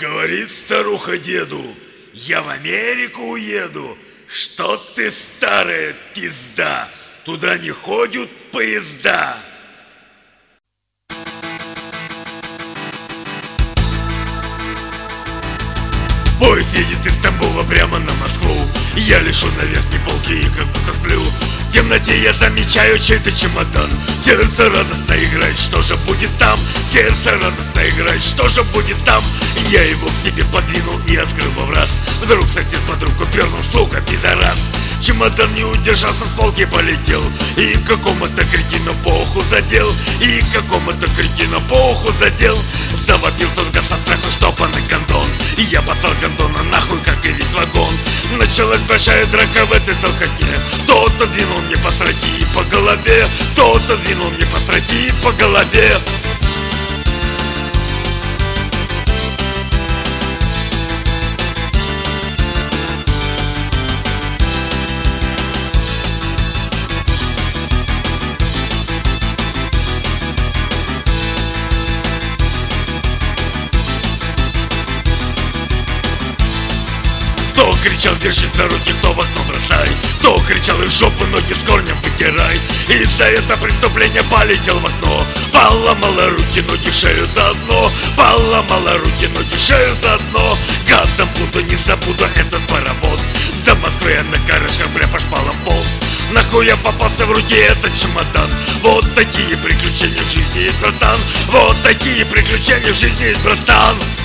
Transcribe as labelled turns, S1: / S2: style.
S1: Говорит старуха деду: я в Америку уеду. Что ты, старая пизда, туда не ходят поезда. Поезд едет из Стамбула прямо на Москву. Я лежу на верхней полке и как будто сплю. В темноте я замечаю чей-то чемодан. Сердце радостно играет, что же будет там? Сердце радостно играет, что же будет там? Я его к себе подвинул и открыл бы в раз. Вдруг сосед под руку пернул, сука, пидорас. Чемодан не удержался, с полки полетел. И какому-то кретину по уху задел. И какому-то кретину по уху задел. Завопил тот гад со страху штопанный гондон. И я послал гондона нахуй, как и весь вагон. Началась большая драка в этой толкотне. Кто-то двинул мне по строке и по голове. Кто-то двинул мне по строке и по голове. Кто кричал: держись за руки, кто в окно бросай. Кто кричал: из жопы ноги с корнем вытирай. И за это преступление полетел в окно. Поломала руки, ноги, шею заодно. Поломала руки, ноги, шею заодно. Гадом буду, не забуду этот паровоз. До Москвы я на карачках бля по шпалам полз. Нахуй я попался в руки этот чемодан. Вот такие приключения в жизни есть, братан. Вот такие приключения в жизни есть, братан.